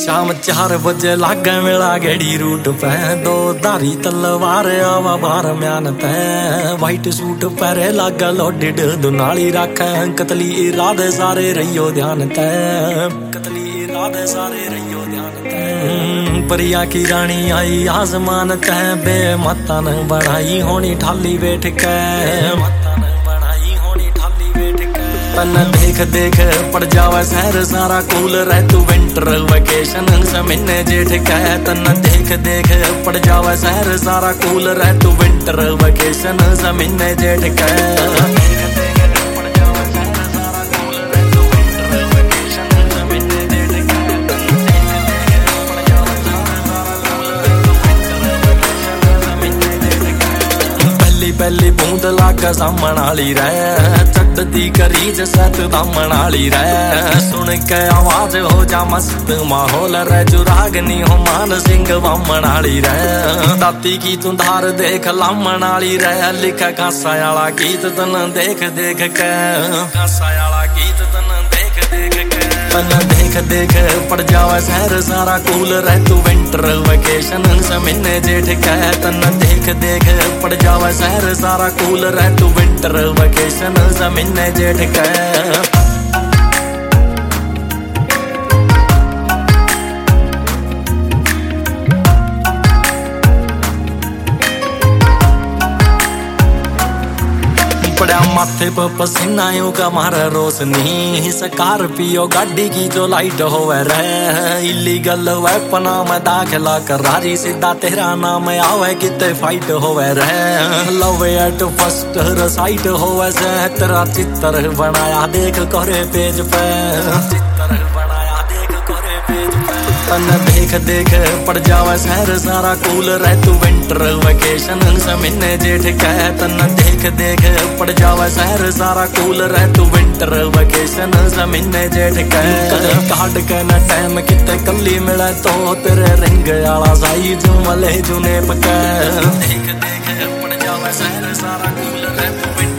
शाम 4 बजे लागे मेला गेड़ी रूट पे दो धारी तलवार आवा बार म्यान ते वाइट सूट पहरे लागे लोडिड दुनाली राखे कतली इरादे सारे रहियो ध्यान ते कतली इरादे सारे रहियो ध्यान ते परिया की रानी आई आसमान ते बे मतन बढ़ाई होनी ठाली बैठ के तन देख देख पड़ जावा शहर सारा कूल रह तू विंटर वेकेशन जमीने जेठ कह तन देख देख पड़ जावा शहर सारा कूल रह तू विंटर वेकेशन जमीने जेठ कह पहली बूंद लागा सामण आली रह चढ़ती करीज सत दामन आली रह सुन के आवाज हो जा मस्त माहौल रह जुरागनी हो मान सिंह वामन आली रह दाती की तू धार देख लामन आली रह लिखा कांसा आला गीत तन देख देख के कांसा आला गीत तन देख देख के तन देख देख पड़ जावा शहर सारा कूल रह तू विंटर वेकेशन जमीने जेठ कह तन देख देख पड़ जावा शहर सारा कूल रह तू विंटर वेकेशन जमीने जेठ कह पड़ा माथे पर पसीना यूं का मारा रोशनी स्कॉर्पियो गाड़ी की जो लाइट होवे रे इलीगल वेपना में दाखिला करारी सीधा तेरा नाम आवे किते फाइट होवे रे लव एट फर्स्ट साइट होवे से तेरा चित्र बनाया देख करे पेज पे चित्र बनाया देख करे पेज पे तन देख देख पड़ जावा शहर सारा कूल रह तू विंटर वेकेशन जमीने जेठ कह तन देख देख पड़ जावा शहर सारा कूल रह तू विंटर वेकेशन जमीने जेठ कह काट के न टाइम किते कली मिले तो तेरे रिंग आला साई जू मले जूने पके देख देख पड़ जावा शहर सारा कूल रह तू